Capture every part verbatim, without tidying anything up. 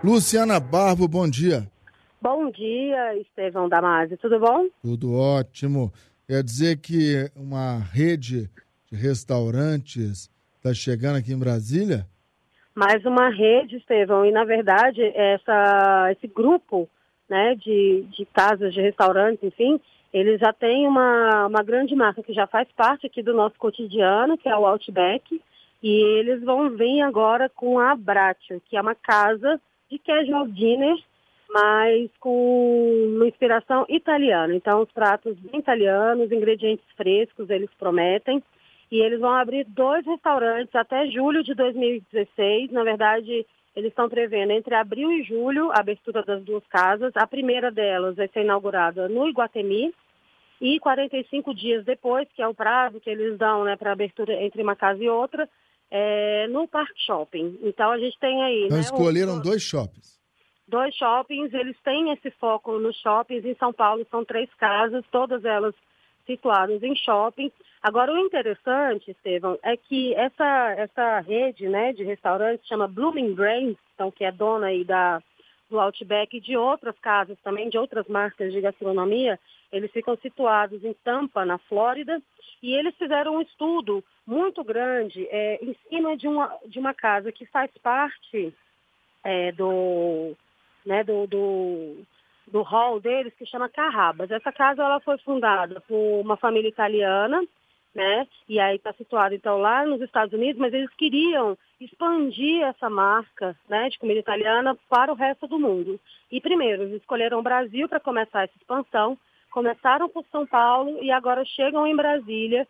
Luciana Barbo, bom dia. Bom dia, Estevão Damasio, tudo bom? Tudo ótimo. Quer dizer que uma rede de restaurantes está chegando aqui em Brasília? Mais uma rede, Estevão, e na verdade essa, esse grupo, né, de, de casas de restaurantes, enfim, eles já têm uma, uma grande marca que já faz parte aqui do nosso cotidiano, que é o Outback, e eles vão vir agora com a Abbraccio, que é uma casa de casual dinner, mas com uma inspiração italiana. Então, os pratos bem italianos, ingredientes frescos, eles prometem. E eles vão abrir dois restaurantes até julho de dois mil e dezesseis. Na verdade, eles estão prevendo entre abril e julho a abertura das duas casas. A primeira delas vai ser inaugurada no Iguatemi. E quarenta e cinco dias depois, que é o prazo que eles dão, né, para abertura entre uma casa e outra, é, no Parque Shopping. Então, a gente tem aí... Então né, escolheram o... dois shoppings. Dois shoppings, eles têm esse foco nos shoppings. Em São Paulo são três casas, todas elas situadas em shopping. Agora, o interessante, Estevão, é que essa, essa rede, né, de restaurantes chama Blooming Brands, então, que é dona aí da, do Outback e de outras casas também, de outras marcas de gastronomia. Eles ficam situados em Tampa, na Flórida, e eles fizeram um estudo muito grande é, em cima de uma, de uma casa que faz parte é, do... Né, do, do, do hall deles, que chama Carrabas. Essa casa ela foi fundada por uma família italiana, né, e aí está situada então lá nos Estados Unidos, mas eles queriam expandir essa marca, né, de comida italiana para o resto do mundo. E primeiro, eles escolheram o Brasil para começar essa expansão, começaram por São Paulo e agora chegam em Brasília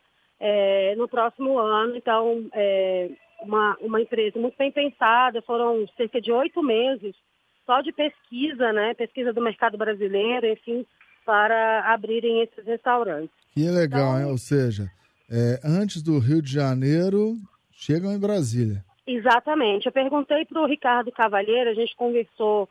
é, no próximo ano. Então, é uma, uma empresa muito bem pensada, foram cerca de oito meses só de pesquisa, né, pesquisa do mercado brasileiro, enfim, para abrirem esses restaurantes. Que legal, então, hein? Ou seja, é, antes do Rio de Janeiro, chegam em Brasília. Exatamente. Eu perguntei para o Ricardo Cavalheiro, a gente conversou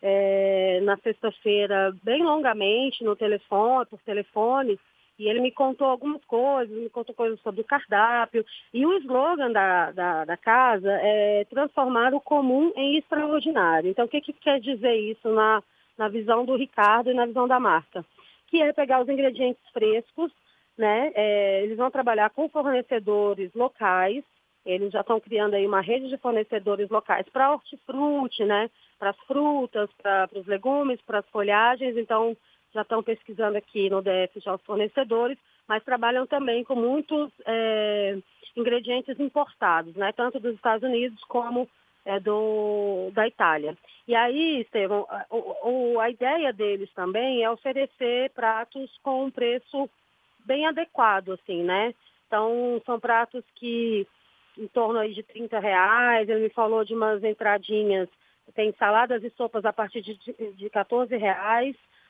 é, na sexta-feira bem longamente no telefone, por telefone, e ele me contou algumas coisas, me contou coisas sobre o cardápio. E o slogan da, da, da casa é transformar o comum em extraordinário. Então, o que, que quer dizer isso na, na visão do Ricardo e na visão da marca? Que é pegar os ingredientes frescos, né? É, eles vão trabalhar com fornecedores locais. Eles já estão criando aí uma rede de fornecedores locais para hortifruti, né? Para as frutas, para os legumes, para as folhagens. Então, já estão pesquisando aqui no D F já os fornecedores, mas trabalham também com muitos é, ingredientes importados, né? Tanto dos Estados Unidos como é, do, da Itália. E aí, Estevão, a, o, a ideia deles também é oferecer pratos com um preço bem adequado, assim, né? Então, são pratos que em torno aí de trinta reais, ele me falou de umas entradinhas, tem saladas e sopas a partir de, de quatorze reais,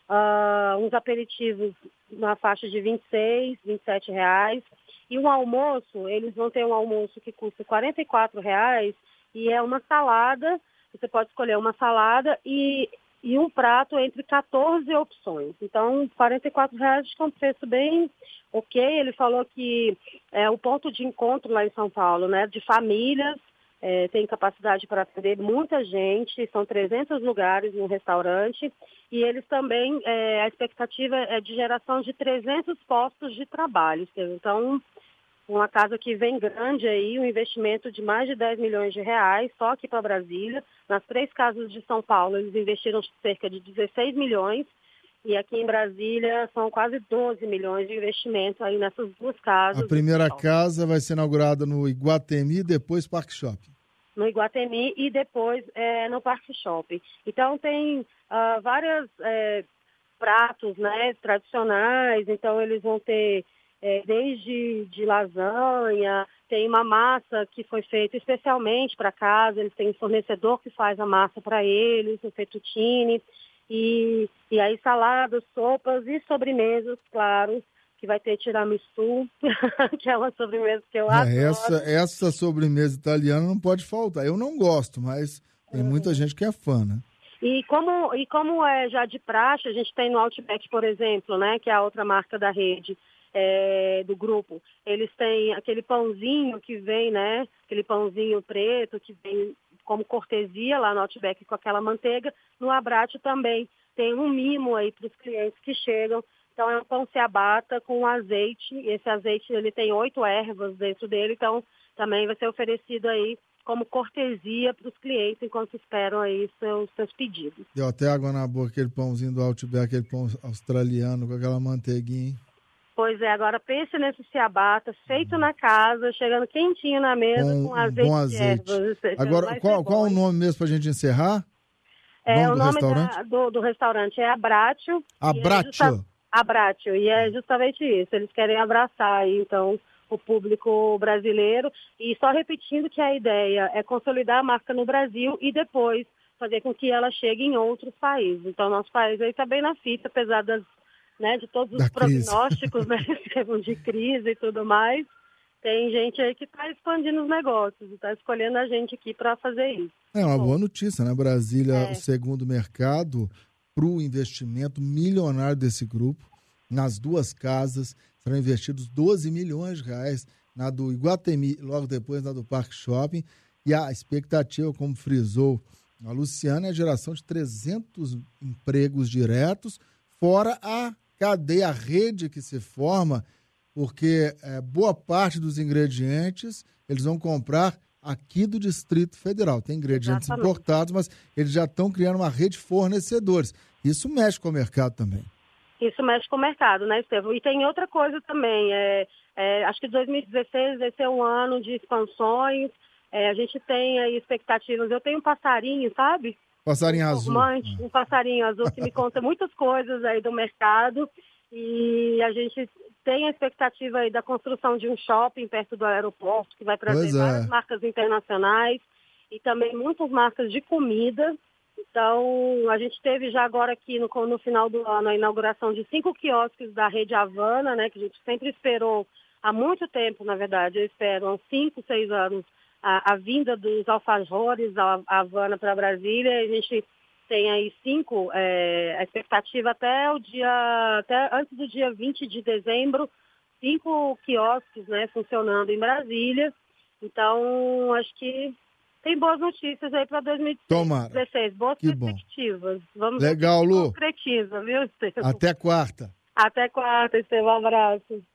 Uh, uns aperitivos na faixa de vinte e seis, vinte e sete reais. E o almoço, eles vão ter um almoço que custa quarenta e quatro reais e é uma salada, você pode escolher uma salada e, e um prato entre quatorze opções. Então, quarenta e quatro reais é um preço bem ok. Ele falou que é o ponto de encontro lá em São Paulo, né, de famílias. É, tem capacidade para atender muita gente, são trezentos lugares no restaurante, e eles também, é, a expectativa é de geração de trezentos postos de trabalho. Então, uma casa que vem grande aí, um investimento de mais de dez milhões de reais, só aqui para Brasília. Nas três casas de São Paulo, eles investiram cerca de dezesseis milhões, e aqui em Brasília são quase doze milhões de investimento aí nessas duas casas. A primeira casa vai ser inaugurada no Iguatemi, depois Parque Shopping. No Iguatemi e depois é, no Parque Shopping. Então tem uh, vários é, pratos, né, tradicionais, então eles vão ter é, desde de lasanha, tem uma massa que foi feita especialmente para casa, eles têm um fornecedor que faz a massa para eles, o fettuccine, e, e aí saladas, sopas e sobremesas, claro, que vai ter tiramisu, que é uma sobremesa que eu É, adoro. essa, essa sobremesa italiana não pode faltar. Eu não gosto, mas tem muita Uhum. gente que é fã, né? E como, e como é já de praxe, a gente tem no Outback, por exemplo, né, que é a outra marca da rede, é, do grupo, eles têm aquele pãozinho que vem, né, aquele pãozinho preto que vem como cortesia lá no Outback com aquela manteiga. No Abbraccio também tem um mimo aí para os clientes que chegam. Então é um pão ciabatta com azeite. Esse azeite ele tem oito ervas dentro dele, então também vai ser oferecido aí como cortesia para os clientes enquanto esperam aí seus, seus pedidos. Deu até água na boca aquele pãozinho do Outback, aquele pão australiano com aquela manteiguinha, hein? Pois é, agora pense nesse ciabatta, feito na casa, chegando quentinho na mesa, com, com azeite, bom azeite. de ervas. Agora, qual, qual o nome mesmo para a gente encerrar? É, nome o do nome restaurante? Da, do, do restaurante é Abbraccio. Abbraccio? É justa, Abbraccio, e é justamente isso, eles querem abraçar aí, então, o público brasileiro. E só repetindo que a ideia é consolidar a marca no Brasil e depois fazer com que ela chegue em outros países. Então, nosso país aí está bem na fita, apesar das Né, de todos os da prognósticos, né, de crise e tudo mais, tem gente aí que está expandindo os negócios, está escolhendo a gente aqui para fazer isso. É uma Bom, boa notícia, né? Brasília, é. o segundo mercado para o investimento milionário desse grupo. Nas duas casas serão investidos doze milhões de reais, na do Iguatemi, logo depois na do Parque Shopping. E a expectativa, como frisou a Luciana, é a geração de trezentos empregos diretos, fora a cadeia, a rede que se forma, porque é, boa parte dos ingredientes eles vão comprar aqui do Distrito Federal. Tem ingredientes Exatamente. importados, mas eles já estão criando uma rede de fornecedores. Isso mexe com o mercado também. Isso mexe com o mercado, né, Estevão? E tem outra coisa também, é, é, acho que dois mil e dezesseis vai ser um ano de expansões, é, a gente tem aí expectativas, eu tenho um passarinho, sabe? Passarinho um azul. Um passarinho azul que me conta muitas coisas aí do mercado, e a gente tem a expectativa aí da construção de um shopping perto do aeroporto, que vai trazer Pois é. várias marcas internacionais e também muitas marcas de comida. Então, a gente teve já agora aqui no, no final do ano a inauguração de cinco quiosques da rede Havana, né, que a gente sempre esperou há muito tempo, na verdade, eu espero há cinco, seis anos, a, a vinda dos alfajores da Havana para Brasília. A gente tem aí cinco, é, a expectativa até o dia, até antes do dia vinte de dezembro, cinco quiosques, né, funcionando em Brasília. Então, acho que tem boas notícias aí para dois mil e dezesseis. Boas que perspectivas. Bom. Vamos Legal, ver se Lu. concretiza, viu, Estevão? Até quarta. Até quarta, Estevão. Um abraço.